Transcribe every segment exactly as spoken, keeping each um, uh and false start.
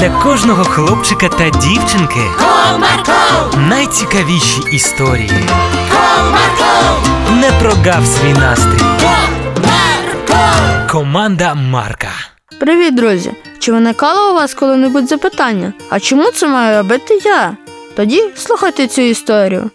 Для кожного хлопчика та дівчинки Comarco, найцікавіші історії. Comarco, Не прогав свій настрій. Comarco. Команда Марка. Привіт, друзі! Чи виникало у вас коли-небудь запитання? А чому це маю робити я? Тоді слухайте цю історію.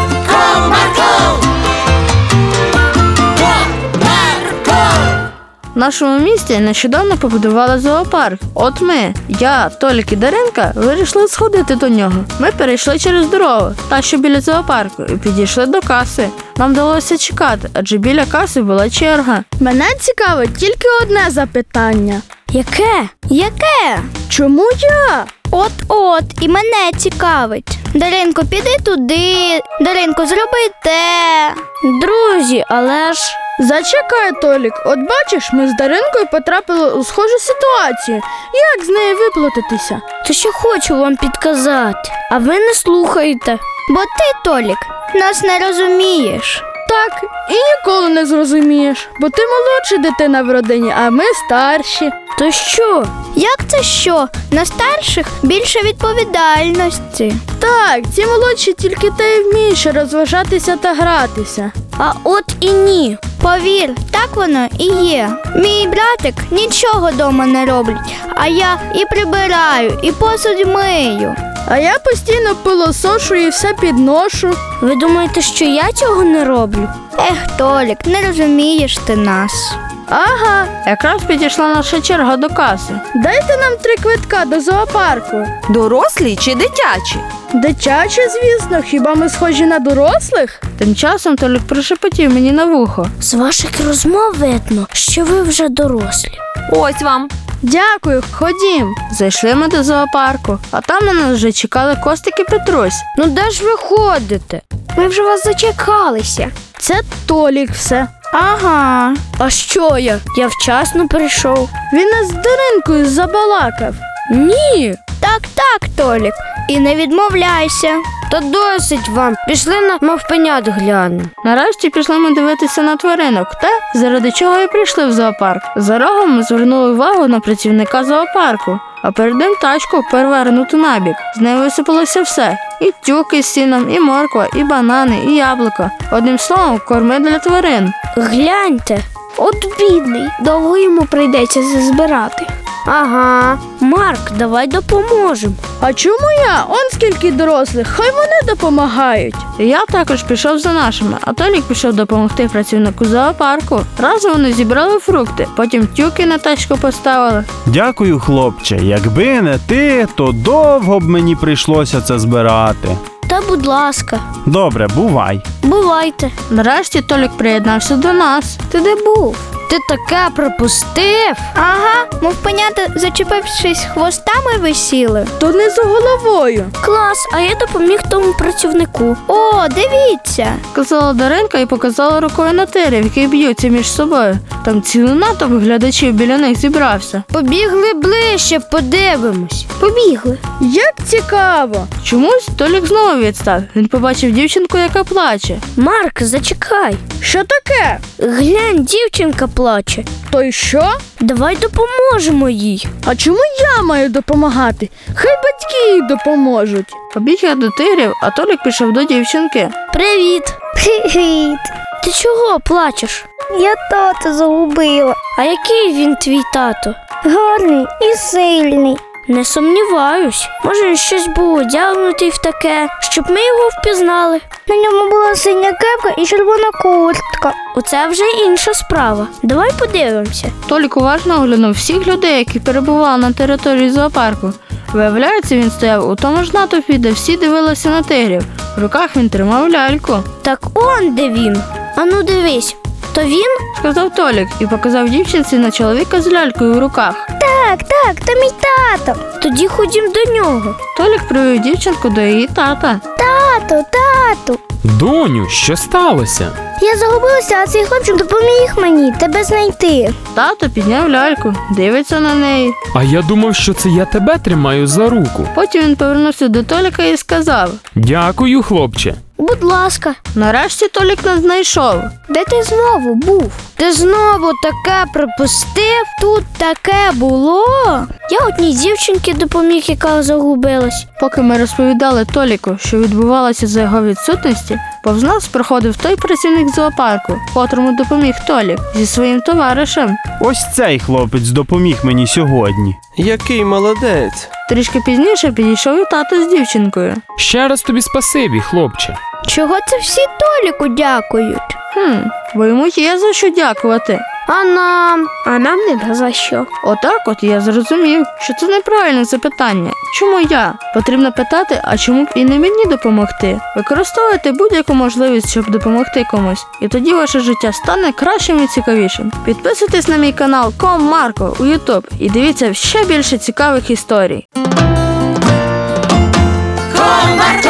В нашому місті нещодавно побудували зоопарк. От ми, я, Толік і Даринка, вирішили сходити до нього. Ми перейшли через дорогу, та що біля зоопарку, і підійшли до каси. Нам довелося чекати, адже біля каси була черга. Мене цікавить тільки одне запитання. Яке? Яке? Чому я? От-от, і мене цікавить. Даринко, піди туди. Даринко, зроби те. Друзі, але ж... Зачекай, Толік, от бачиш, ми з Даринкою потрапили у схожу ситуацію. Як з неї виплутатися? То що хочу вам підказати, а ви не слухаєте. Бо ти, Толік, нас не розумієш. Так, і ніколи не зрозумієш, бо ти молодша дитина в родині, а ми старші. То що? Як це що? На старших більше відповідальності. Так, ці молодші тільки те й вміють, що розважатися та гратися. А от і ні. Повір, так воно і є. Мій братик нічого дома не робить, а я і прибираю, і посуд мию. А я постійно пилосошу і все підношу. Ви думаєте, що я цього не роблю? Ех, Толік, не розумієш ти нас. Ага, якраз підійшла наша черга до каси. Дайте нам три квитка до зоопарку. Дорослі чи дитячі? Дитячі, звісно, хіба ми схожі на дорослих? Тим часом Толік прошепотів мені на вухо. З ваших розмов видно, що ви вже дорослі. Ось вам. Дякую, ходім. Зайшли ми до зоопарку, а там на нас вже чекали Костик і Петрусь. Ну де ж ви ходите? Ми вже вас зачекалися. Це Толік все. Ага. А що я? Я вчасно прийшов. Він нас з Даринкою забалакав. Ні. Так, так, Толік. І не відмовляйся. Та досить вам. Пішли на мавпенят глянемо. Нарешті пішли ми дивитися на тваринок, те, заради чого і прийшли в зоопарк. За рогом ми звернули увагу на працівника зоопарку, а перед ним тачку перевернуту набік. З неї висипалося все. І тюки з сіном, і морква, і банани, і яблука. Одним словом, корми для тварин. Гляньте. От бідний. Довго йому прийдеться зазбирати. Ага. Марк, давай допоможемо. А чому я? Он скільки дорослих, хай вони допомагають. І я також пішов за нашими, а Толік пішов допомогти працівнику зоопарку. Разом вони зібрали фрукти, потім тюки на тачку поставили. Дякую, хлопче. Якби не ти, то довго б мені прийшлося це збирати. Та будь ласка. Добре, бувай. Бувайте. Нарешті Толік приєднався до нас. Ти де був? Ти таке пропустив? Ага, мов пенята, зачепившись хвостами, висіли. То не за головою. Клас, а я допоміг тому працівнику. О, дивіться. Сказала Даринка і показала рукою на тирів, які б'ються між собою. Там цілий натовп глядачів біля них зібрався. Побігли ближче, подивимось. Побігли. Як цікаво. Чомусь Толік знову відстав. Він побачив дівчинку, яка плаче. Марк, зачекай. Що таке? Глянь, дівчинка плаче. То й що? Давай допоможемо їй. А чому я маю допомагати? Хай батьки їй допоможуть. Побіг я до тирів, а Толік пішов до дівчинки. Привіт. Привіт. Ти чого плачеш? Я тата загубила. А який він твій тато? Гарний і сильний. Не сумніваюсь. Може, він щось був одягнутий в таке, щоб ми його впізнали. На ньому була синя кепка і червона куртка. Оце вже інша справа. Давай подивимося. Толік уважно оглянув всіх людей, які перебували на території зоопарку. Виявляється, він стояв у тому ж натовпі, де всі дивилися на тигрів. В руках він тримав ляльку. Так он де він. Ану дивись. То він? Сказав Толік і показав дівчинці на чоловіка з лялькою в руках. Так, так, то мій тато. Тоді ходім до нього. Толік привів дівчинку до її тата. Тато, тату. Доню, що сталося? Я загубилася, а цей хлопчик допоміг мені тебе знайти. Тато підняв ляльку, дивиться на неї. А я думав, що це я тебе тримаю за руку. Потім він повернувся до Толіка і сказав: Дякую, хлопче. Будь ласка. Нарешті Толік нас знайшов. Де ти знову був? Ти знову таке припустив? Тут таке було? Я одній дівчинці допоміг, яка загубилась. Поки ми розповідали Толіку, що відбувалося за його відсутності, повз нас проходив той працівник зоопарку, котрому допоміг Толік зі своїм товаришем. Ось цей хлопець допоміг мені сьогодні. Який молодець. Трішки пізніше підійшов і тато з дівчинкою. Ще раз тобі спасибі, хлопче. Чого це всі Толіку дякують? Хм, бо йому є за що дякувати. А нам? А нам не за що. Отак от я зрозумів, що це неправильне запитання. Чому я? Потрібно питати, а чому б і не мені допомогти? Використовуйте будь-яку можливість, щоб допомогти комусь, і тоді ваше життя стане кращим і цікавішим. Підписуйтесь на мій канал Ком Марко у ютуб і дивіться ще більше цікавих історій. Комарко.